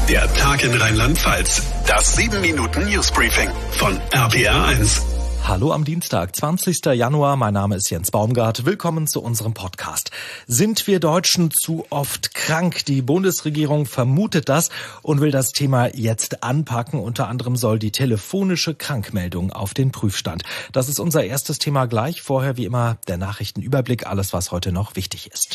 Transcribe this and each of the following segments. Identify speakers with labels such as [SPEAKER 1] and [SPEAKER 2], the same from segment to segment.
[SPEAKER 1] Der Tag in Rheinland-Pfalz. Das 7-Minuten-Newsbriefing von RPR1.
[SPEAKER 2] Hallo am Dienstag, 20. Januar. Mein Name ist Jens Baumgart. Willkommen zu unserem Podcast. Sind wir Deutschen zu oft krank? Die Bundesregierung vermutet das und will das Thema jetzt anpacken. Unter anderem soll die telefonische Krankmeldung auf den Prüfstand. Das ist unser erstes Thema gleich. Vorher wie immer der Nachrichtenüberblick, alles was heute noch wichtig ist.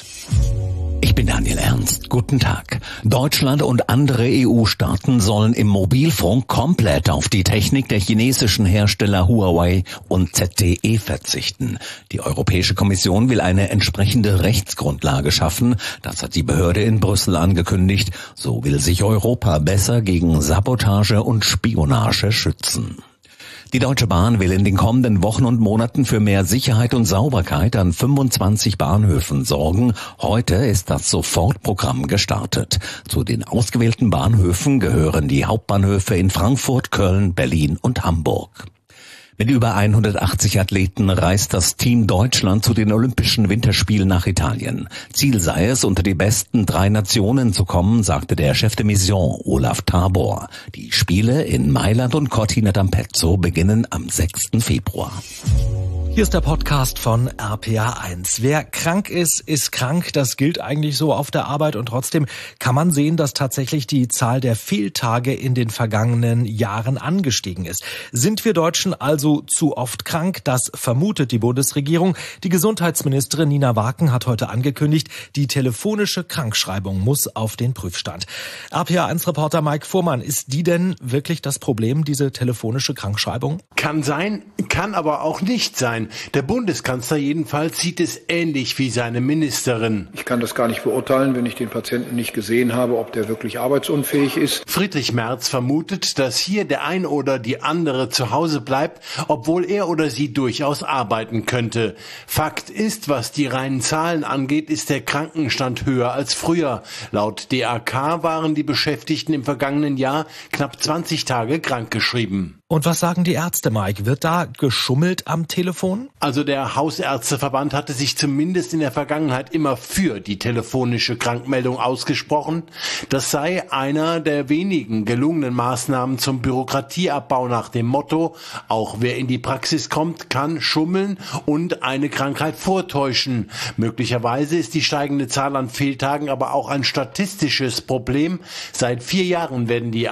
[SPEAKER 3] Ich bin Daniel Ernst. Guten Tag. Deutschland und andere EU-Staaten sollen im Mobilfunk komplett auf die Technik der chinesischen Hersteller Huawei und ZTE verzichten. Die Europäische Kommission will eine entsprechende Rechtsgrundlage schaffen. Das hat die Behörde in Brüssel angekündigt. So will sich Europa besser gegen Sabotage und Spionage schützen. Die Deutsche Bahn will in den kommenden Wochen und Monaten für mehr Sicherheit und Sauberkeit an 25 Bahnhöfen sorgen. Heute ist das Sofortprogramm gestartet. Zu den ausgewählten Bahnhöfen gehören die Hauptbahnhöfe in Frankfurt, Köln, Berlin und Hamburg. Mit über 180 Athleten reist das Team Deutschland zu den Olympischen Winterspielen nach Italien. Ziel sei es, unter die besten 3 Nationen zu kommen, sagte der Chef de Mission Olaf Tabor. Die Spiele in Mailand und Cortina d'Ampezzo beginnen am 6. Februar.
[SPEAKER 2] Hier ist der Podcast von RPR1. Wer krank ist, ist krank. Das gilt eigentlich so auf der Arbeit und trotzdem kann man sehen, dass tatsächlich die Zahl der Fehltage in den vergangenen Jahren angestiegen ist. Sind wir Deutschen also zu oft krank? Das vermutet die Bundesregierung. Die Gesundheitsministerin Nina Waken hat heute angekündigt, die telefonische Krankschreibung muss auf den Prüfstand. RPR1-Reporter Mike Fuhrmann, ist die denn wirklich das Problem, diese telefonische Krankschreibung?
[SPEAKER 4] Kann sein, kann aber auch nicht sein. Der Bundeskanzler jedenfalls sieht es ähnlich wie seine Ministerin.
[SPEAKER 5] Ich kann das gar nicht beurteilen, wenn ich den Patienten nicht gesehen habe, ob der wirklich arbeitsunfähig ist.
[SPEAKER 4] Friedrich Merz vermutet, dass hier der ein oder die andere zu Hause bleibt, obwohl er oder sie durchaus arbeiten könnte. Fakt ist, was die reinen Zahlen angeht, ist der Krankenstand höher als früher. Laut DAK waren die Beschäftigten im vergangenen Jahr knapp 20 Tage krankgeschrieben.
[SPEAKER 2] Und was sagen die Ärzte, Mike? Wird da geschummelt am Telefon?
[SPEAKER 4] Also der Hausärzteverband hatte sich zumindest in der Vergangenheit immer für die telefonische Krankmeldung ausgesprochen. Das sei einer der wenigen gelungenen Maßnahmen zum Bürokratieabbau nach dem Motto, auch wer in die Praxis kommt, kann schummeln und eine Krankheit vortäuschen. Möglicherweise ist die steigende Zahl an Fehltagen aber auch ein statistisches Problem. Seit 4 Jahren werden die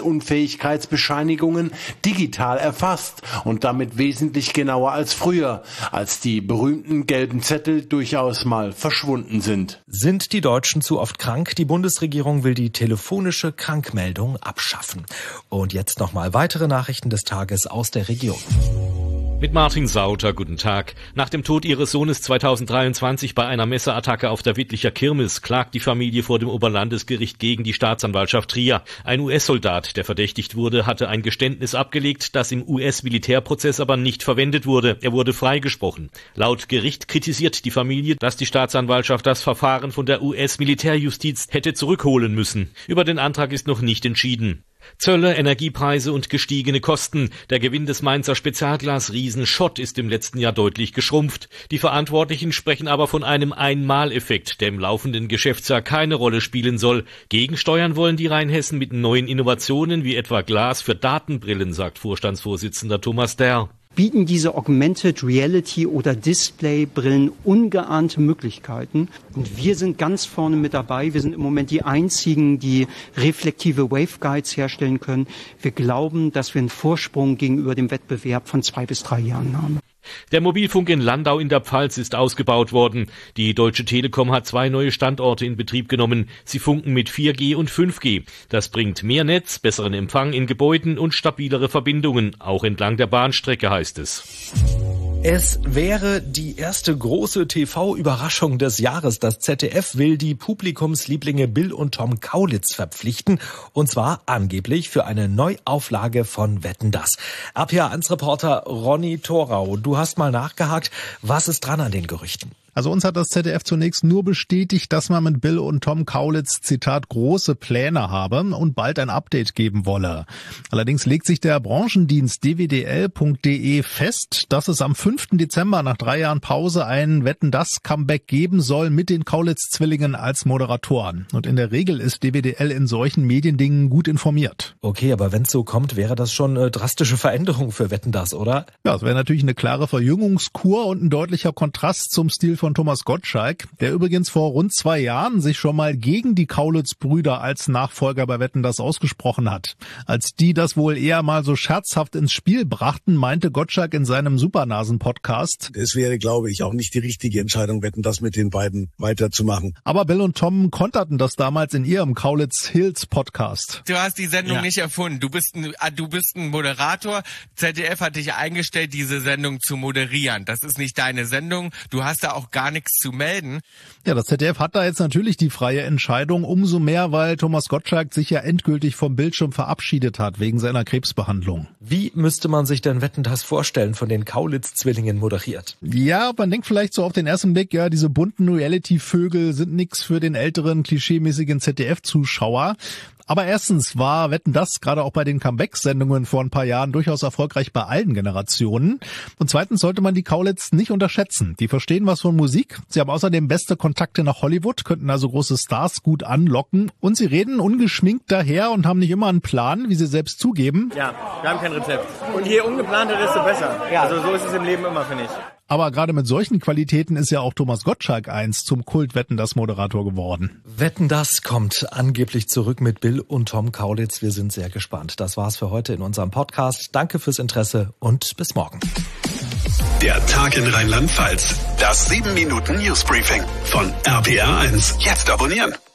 [SPEAKER 4] Arbeitsunfähigkeitsbescheinigungen digital erfasst und damit wesentlich genauer als früher, als die berühmten gelben Zettel durchaus mal verschwunden sind.
[SPEAKER 2] Sind die Deutschen zu oft krank? Die Bundesregierung will die telefonische Krankmeldung abschaffen. Und jetzt nochmal weitere Nachrichten des Tages aus der Region.
[SPEAKER 6] Mit Martin Sauter, guten Tag. Nach dem Tod ihres Sohnes 2023 bei einer Messerattacke auf der Wittlicher Kirmes klagt die Familie vor dem Oberlandesgericht gegen die Staatsanwaltschaft Trier. Ein US-Soldat, der verdächtigt wurde, hatte ein Geständnis abgelegt, das im US-Militärprozess aber nicht verwendet wurde. Er wurde freigesprochen. Laut Gericht kritisiert die Familie, dass die Staatsanwaltschaft das Verfahren von der US-Militärjustiz hätte zurückholen müssen. Über den Antrag ist noch nicht entschieden. Zölle, Energiepreise und gestiegene Kosten. Der Gewinn des Mainzer Spezialglasriesen Schott ist im letzten Jahr deutlich geschrumpft. Die Verantwortlichen sprechen aber von einem Einmaleffekt, der im laufenden Geschäftsjahr keine Rolle spielen soll. Gegensteuern wollen die Rheinhessen mit neuen Innovationen wie etwa Glas für Datenbrillen, sagt Vorstandsvorsitzender Thomas Derr.
[SPEAKER 7] Bieten diese Augmented Reality oder Displaybrillen ungeahnte Möglichkeiten. Und wir sind ganz vorne mit dabei. Wir sind im Moment die einzigen, die reflektive Waveguides herstellen können. Wir glauben, dass wir einen Vorsprung gegenüber dem Wettbewerb von 2 bis 3 Jahren haben.
[SPEAKER 6] Der Mobilfunk in Landau in der Pfalz ist ausgebaut worden. Die Deutsche Telekom hat 2 neue Standorte in Betrieb genommen. Sie funken mit 4G und 5G. Das bringt mehr Netz, besseren Empfang in Gebäuden und stabilere Verbindungen, auch entlang der Bahnstrecke, heißt es.
[SPEAKER 2] Es wäre die erste große TV-Überraschung des Jahres. Das ZDF will die Publikumslieblinge Bill und Tom Kaulitz verpflichten. Und zwar angeblich für eine Neuauflage von Wetten, dass. RPR1-Reporter Ronny Thorau, du hast mal nachgehakt. Was ist dran an den Gerüchten?
[SPEAKER 8] Also uns hat das ZDF zunächst nur bestätigt, dass man mit Bill und Tom Kaulitz, Zitat, große Pläne habe und bald ein Update geben wolle. Allerdings legt sich der Branchendienst dwdl.de fest, dass es am 5. Dezember nach 3 Jahren Pause ein Wetten-dass-Comeback geben soll mit den Kaulitz-Zwillingen als Moderatoren. Und in der Regel ist DWDL in solchen Mediendingen gut informiert.
[SPEAKER 2] Okay, aber wenn es so kommt, wäre das schon eine drastische Veränderung für Wetten-dass, oder?
[SPEAKER 8] Ja, es wäre natürlich eine klare Verjüngungskur und ein deutlicher Kontrast zum Stil von Thomas Gottschalk, der übrigens vor rund 2 Jahren sich schon mal gegen die Kaulitz-Brüder als Nachfolger bei Wetten-dass ausgesprochen hat. Als die das wohl eher mal so scherzhaft ins Spiel brachten, meinte Gottschalk in seinem Supernasen-Podcast:
[SPEAKER 9] Es wäre, glaube ich, auch nicht die richtige Entscheidung, Wetten-dass mit den beiden weiterzumachen.
[SPEAKER 8] Aber Bill und Tom konterten das damals in ihrem Kaulitz-Hills-Podcast.
[SPEAKER 10] Du hast die Sendung nicht erfunden. Du bist ein Moderator. ZDF hat dich eingestellt, diese Sendung zu moderieren. Das ist nicht deine Sendung. Du hast da auch gar nichts zu melden.
[SPEAKER 8] Ja, das ZDF hat da jetzt natürlich die freie Entscheidung. Umso mehr, weil Thomas Gottschalk sich ja endgültig vom Bildschirm verabschiedet hat wegen seiner Krebsbehandlung.
[SPEAKER 2] Wie müsste man sich denn Wetten-dass vorstellen, von den Kaulitz-Zwillingen moderiert?
[SPEAKER 8] Ja, man denkt vielleicht so auf den ersten Blick, ja, diese bunten Reality-Vögel sind nix für den älteren, klischeemäßigen ZDF-Zuschauer. Aber erstens war Wetten-dass gerade auch bei den Comeback-Sendungen vor ein paar Jahren durchaus erfolgreich bei allen Generationen. Und zweitens sollte man die Kaulitz nicht unterschätzen. Die verstehen was von Musik. Sie haben außerdem beste Kontakte nach Hollywood, könnten also große Stars gut anlocken. Und sie reden ungeschminkt daher und haben nicht immer einen Plan, wie sie selbst zugeben.
[SPEAKER 11] Ja, wir haben kein Rezept. Und je ungeplanter, desto besser. Ja. Also so ist es im Leben immer, finde ich.
[SPEAKER 8] Aber gerade mit solchen Qualitäten ist ja auch Thomas Gottschalk einst zum Kult-Wetten-dass-Moderator geworden.
[SPEAKER 2] Wetten-dass kommt angeblich zurück mit Bill und Tom Kaulitz. Wir sind sehr gespannt. Das war's für heute in unserem Podcast. Danke fürs Interesse und bis morgen.
[SPEAKER 1] Der Tag in Rheinland-Pfalz. Das 7-Minuten-Newsbriefing von RPR1. Jetzt abonnieren.